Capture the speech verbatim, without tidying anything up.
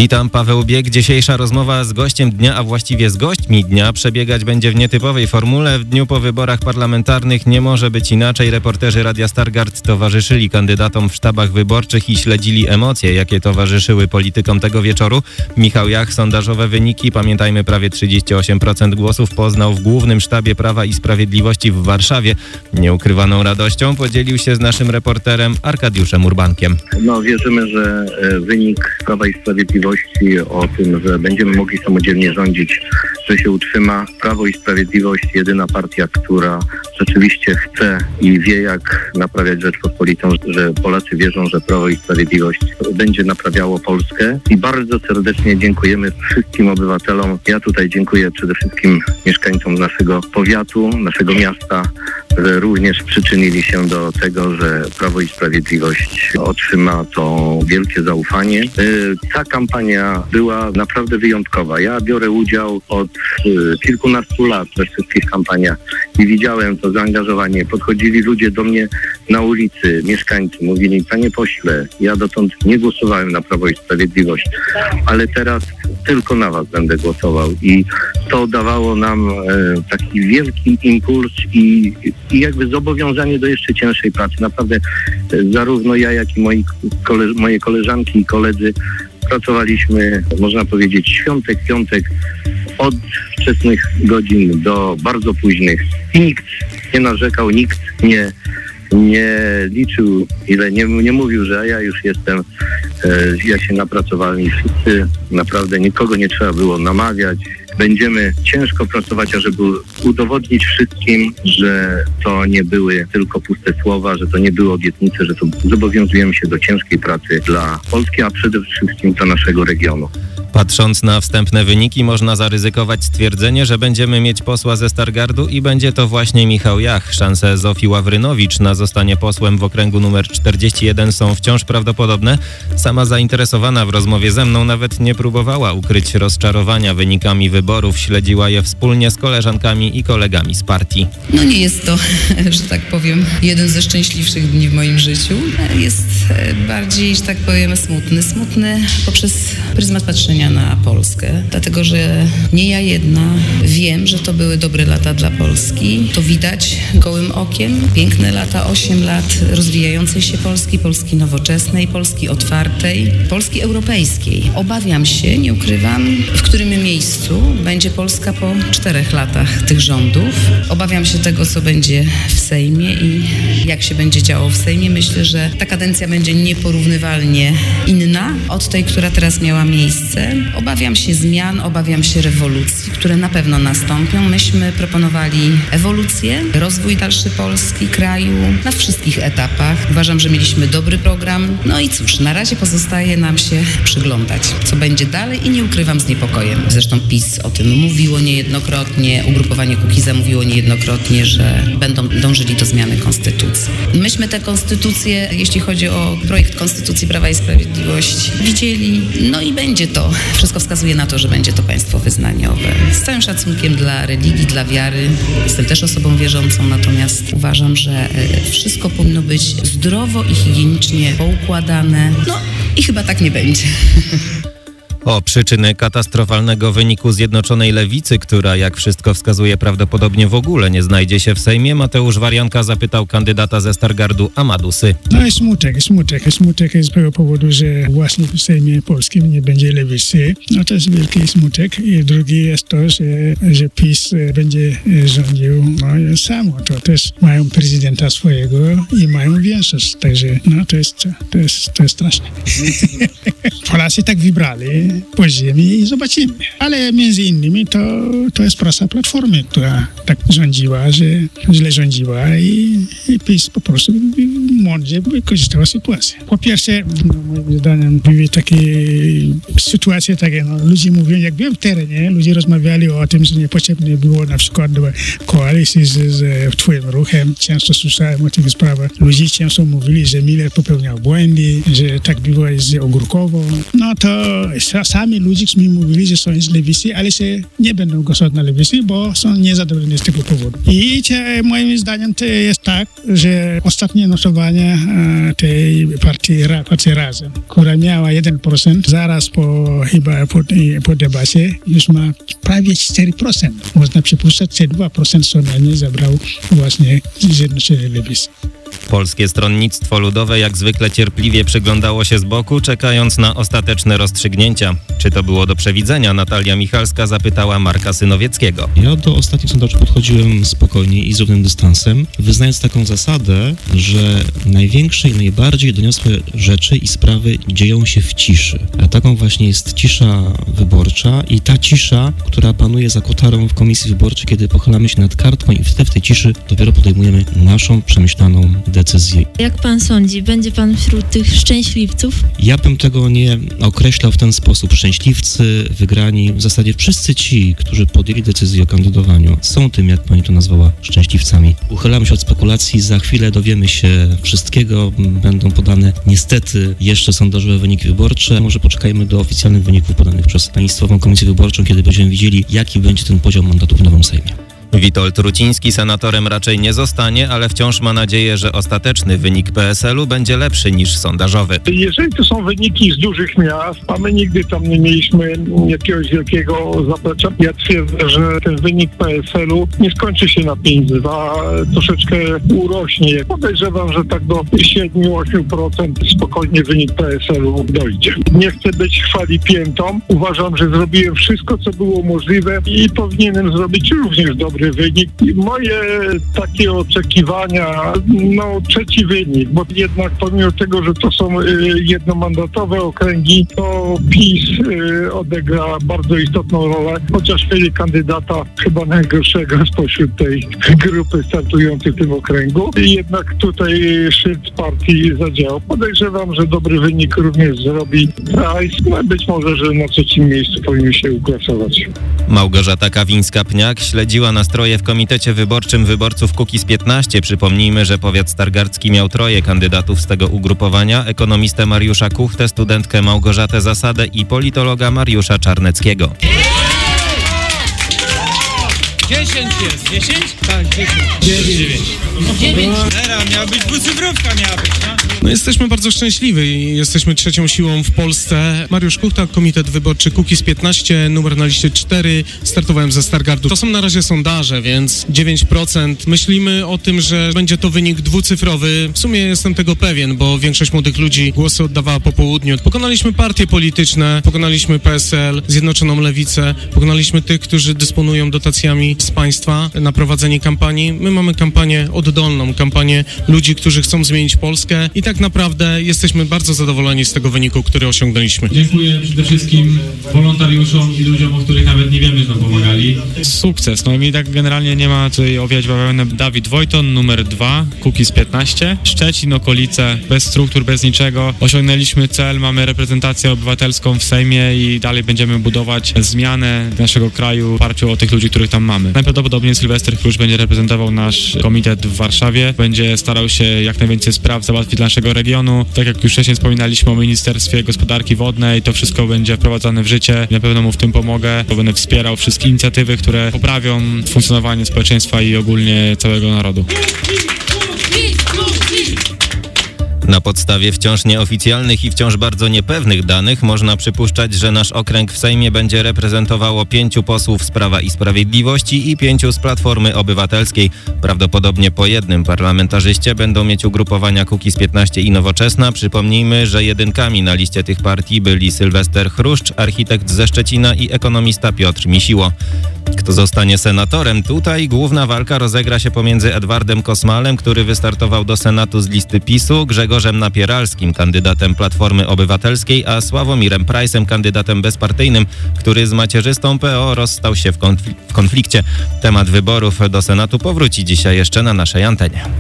Witam, Paweł Bieg. Dzisiejsza rozmowa z gościem dnia, a właściwie z gośćmi dnia przebiegać będzie w nietypowej formule. W dniu po wyborach parlamentarnych nie może być inaczej. Reporterzy Radia Stargard towarzyszyli kandydatom w sztabach wyborczych i śledzili emocje, jakie towarzyszyły politykom tego wieczoru. Michał Jach, sondażowe wyniki. Pamiętajmy, prawie trzydzieści osiem procent głosów poznał w Głównym Sztabie Prawa i Sprawiedliwości w Warszawie. Nieukrywaną radością podzielił się z naszym reporterem Arkadiuszem Urbankiem. No, wierzymy, że wynik Prawa i Sprawiedliwości o tym, że będziemy mogli samodzielnie rządzić, że się utrzyma. Prawo i Sprawiedliwość, jedyna partia, która rzeczywiście chce i wie, jak naprawiać Rzeczpospolitą, że Polacy wierzą, że Prawo i Sprawiedliwość będzie naprawiało Polskę. I bardzo serdecznie dziękujemy wszystkim obywatelom. Ja tutaj dziękuję przede wszystkim mieszkańcom naszego powiatu, naszego miasta, że również przyczynili się do tego, że Prawo i Sprawiedliwość otrzyma to wielkie zaufanie. Ta kampania była naprawdę wyjątkowa. Ja biorę udział od kilkunastu lat we wszystkich kampaniach i widziałem to zaangażowanie. Podchodzili ludzie do mnie na ulicy, mieszkańcy, mówili: panie pośle, ja dotąd nie głosowałem na Prawo i Sprawiedliwość, ale teraz tylko na was będę głosował. I to dawało nam e, taki wielki impuls i, i jakby zobowiązanie do jeszcze cięższej pracy. Naprawdę e, zarówno ja, jak i moi kole, moje koleżanki i koledzy pracowaliśmy, można powiedzieć, świątek, piątek, od wczesnych godzin do bardzo późnych. I nikt nie narzekał, nikt nie, nie liczył, ile nie, nie mówił, że ja już jestem, e, jak się napracowałem, i wszyscy, naprawdę nikogo nie trzeba było namawiać. Będziemy ciężko pracować, ażeby udowodnić wszystkim, że to nie były tylko puste słowa, że to nie były obietnice, że to zobowiązujemy się do ciężkiej pracy dla Polski, a przede wszystkim dla naszego regionu. Patrząc na wstępne wyniki, można zaryzykować stwierdzenie, że będziemy mieć posła ze Stargardu i będzie to właśnie Michał Jach. Szanse Zofii Ławrynowicz na zostanie posłem w okręgu numer czterdzieści jeden są wciąż prawdopodobne. Sama zainteresowana w rozmowie ze mną nawet nie próbowała ukryć rozczarowania wynikami wyborów. Śledziła je wspólnie z koleżankami i kolegami z partii. No nie jest to, że tak powiem, jeden ze szczęśliwszych dni w moim życiu. Jest bardziej, że tak powiem, smutny. Smutny poprzez pryzmat patrzenia na Polskę, dlatego że nie ja jedna wiem, że to były dobre lata dla Polski. To widać gołym okiem. Piękne lata, osiem lat rozwijającej się Polski, Polski nowoczesnej, Polski otwartej, Polski europejskiej. Obawiam się, nie ukrywam, w którym miejscu będzie Polska po czterech latach tych rządów. Obawiam się tego, co będzie w Sejmie i jak się będzie działo w Sejmie. Myślę, że ta kadencja będzie nieporównywalnie inna od tej, która teraz miała miejsce. Obawiam się zmian, obawiam się rewolucji, które na pewno nastąpią. Myśmy proponowali ewolucję, rozwój dalszy Polski, kraju na wszystkich etapach. Uważam, że mieliśmy dobry program. No i cóż, na razie pozostaje nam się przyglądać, co będzie dalej, i nie ukrywam, z niepokojem. Zresztą PiS o tym mówiło niejednokrotnie, ugrupowanie Kukiza mówiło niejednokrotnie, że będą dążyli do zmiany konstytucji. Myśmy tę konstytucję, jeśli chodzi o projekt Konstytucji Prawa i Sprawiedliwości, widzieli, no i będzie to. Wszystko wskazuje na to, że będzie to państwo wyznaniowe. Z całym szacunkiem dla religii, dla wiary. Jestem też osobą wierzącą, natomiast uważam, że wszystko powinno być zdrowo i higienicznie poukładane. No i chyba tak nie będzie. O przyczyny katastrofalnego wyniku Zjednoczonej Lewicy, która, jak wszystko wskazuje, prawdopodobnie w ogóle nie znajdzie się w Sejmie, Mateusz Warianka zapytał kandydata ze Stargardu Amadu Sy. No i smutek, smutek. Smutek jest z tego powodu, że właśnie w Sejmie Polskim nie będzie Lewicy. No to jest wielki smutek. I drugi jest to, że, że PiS będzie rządził no, samo. To też mają prezydenta swojego i mają większość. Także no to jest, to jest, to jest straszne. Polacy tak wybrali po ziemi i zobaczymy. Ale między innymi to, to jest praca Platformy, która tak rządziła, że źle rządziła i, i PiS po prostu mądrze wykorzystała sytuację. Po pierwsze, no, moim zdaniem były takie sytuacje takie, no, ludzie mówią, jak byłem w terenie, ludzie rozmawiali o tym, że niepotrzebne było na przykład do koalicji z, z Twoim Ruchem. Często słyszałem o tych sprawach. Ludzie często mówili, że Miller popełniał błędy, że tak było z Ogórkową. No to sami ludzie mi mówili, że są z lewicy, ale się nie będą głosować na lewicy, bo są niezadowoleni z tego powodu. I cie, moim zdaniem to jest tak, że ostatnie notowania e, tej partii, partii Razem, która miała jeden procent, zaraz po chyba po, po debacie już ma prawie cztery procent. Można przypuszczać, że dwa procent sonalnie zabrał właśnie Zjednoczony Lewicy. Polskie Stronnictwo Ludowe jak zwykle cierpliwie przyglądało się z boku, czekając na ostateczne rozstrzygnięcia. Czy to było do przewidzenia? Natalia Michalska zapytała Marka Synowieckiego. Ja do ostatnich sondaży podchodziłem spokojnie i z równym dystansem, wyznając taką zasadę, że największe i najbardziej doniosłe rzeczy i sprawy dzieją się w ciszy. A taką właśnie jest cisza wyborcza i ta cisza, która panuje za kotarą w komisji wyborczej, kiedy pochylamy się nad kartką i wtedy w tej ciszy dopiero podejmujemy naszą przemyślaną decyzję. Jak pan sądzi, będzie pan wśród tych szczęśliwców? Ja bym tego nie określał w ten sposób. Szczęśliwcy, wygrani, w zasadzie wszyscy ci, którzy podjęli decyzję o kandydowaniu, są tym, jak pani to nazwała, szczęśliwcami. Uchylamy się od spekulacji, za chwilę dowiemy się wszystkiego, będą podane niestety jeszcze sondażowe wyniki wyborcze. Może poczekajmy do oficjalnych wyników podanych przez Państwową Komisję Wyborczą, kiedy będziemy widzieli, jaki będzie ten poziom mandatów w nowym Sejmie. Witold Ruciński senatorem raczej nie zostanie, ale wciąż ma nadzieję, że ostateczny wynik P S L-u będzie lepszy niż sondażowy. Jeżeli to są wyniki z dużych miast, a my nigdy tam nie mieliśmy jakiegoś wielkiego zaplecza, ja twierdzę, że ten wynik P S L-u nie skończy się na pięć a troszeczkę urośnie. Podejrzewam, że tak do siedem do ośmiu procent spokojnie wynik P S L-u dojdzie. Nie chcę być chwali piętą. Uważam, że zrobiłem wszystko, co było możliwe i powinienem zrobić również dobry wynik. I moje takie oczekiwania, no trzeci wynik, bo jednak pomimo tego, że to są y, jednomandatowe okręgi, to PiS y, odegra bardzo istotną rolę, chociaż mieli kandydata chyba najgorszego spośród tej grupy startującej w tym okręgu. I jednak tutaj szyld partii zadziałał. Podejrzewam, że dobry wynik również zrobi Price. No, być może, że na trzecim miejscu powinien się uklasować. Małgorzata Kawińska-Pniak śledziła nastroje w Komitecie Wyborczym Wyborców Kukiz piętnaście. Przypomnijmy, że powiat stargardzki miał troje kandydatów z tego ugrupowania. Ekonomistę Mariusza Kuchtę, studentkę Małgorzatę Zasadę i politologa Mariusza Czarneckiego. dziesięć jest. dziesięć? Tak, dziesięć. dziewięć. dziewięć. Era, miała być dwucyfrówka, miała być, no? No jesteśmy bardzo szczęśliwi. Jesteśmy trzecią siłą w Polsce. Mariusz Kuchta, Komitet Wyborczy Kukiz piętnaście, numer na liście cztery. Startowałem ze Stargardu. To są na razie sondaże, więc dziewięć procent. Myślimy o tym, że będzie to wynik dwucyfrowy. W sumie jestem tego pewien, bo większość młodych ludzi głosy oddawała po południu. Pokonaliśmy partie polityczne, pokonaliśmy P S L, Zjednoczoną Lewicę, pokonaliśmy tych, którzy dysponują dotacjami z państwa na prowadzenie kampanii. My mamy kampanię oddolną, kampanię ludzi, którzy chcą zmienić Polskę i tak naprawdę jesteśmy bardzo zadowoleni z tego wyniku, który osiągnęliśmy. Dziękuję przede wszystkim wolontariuszom i ludziom, o których nawet nie wiemy, że nam pomagali. Sukces. No mi tak generalnie nie ma tutaj owijać bawełnę. Dawid Wojton, numer dwa, Kukiz piętnaście. Szczecin, okolice, bez struktur, bez niczego. Osiągnęliśmy cel, mamy reprezentację obywatelską w Sejmie i dalej będziemy budować zmianę naszego kraju w oparciu o tych ludzi, których tam mamy. Najprawdopodobniej Sylwester Chruszcz będzie reprezentował nasz komitet w Warszawie. Będzie starał się jak najwięcej spraw załatwić dla naszego regionu. Tak jak już wcześniej wspominaliśmy o Ministerstwie Gospodarki Wodnej, to wszystko będzie wprowadzane w życie. Na pewno mu w tym pomogę, bo będę wspierał wszystkie inicjatywy, które poprawią funkcjonowanie społeczeństwa i ogólnie całego narodu. Na podstawie wciąż nieoficjalnych i wciąż bardzo niepewnych danych można przypuszczać, że nasz okręg w Sejmie będzie reprezentowało pięciu posłów z Prawa i Sprawiedliwości i pięciu z Platformy Obywatelskiej. Prawdopodobnie po jednym parlamentarzyście będą mieć ugrupowania Kukiz piętnaście i Nowoczesna. Przypomnijmy, że jedynkami na liście tych partii byli Sylwester Chruszcz, architekt ze Szczecina i ekonomista Piotr Misiło. Kto zostanie senatorem? Tutaj główna walka rozegra się pomiędzy Edwardem Kosmalem, który wystartował do Senatu z listy PiSu, Grzegorzem Napieralskim, kandydatem Platformy Obywatelskiej, a Sławomirem Prajsem, kandydatem bezpartyjnym, który z macierzystą P O rozstał się w, konflik- w konflikcie. Temat wyborów do Senatu powróci dzisiaj jeszcze na naszej antenie.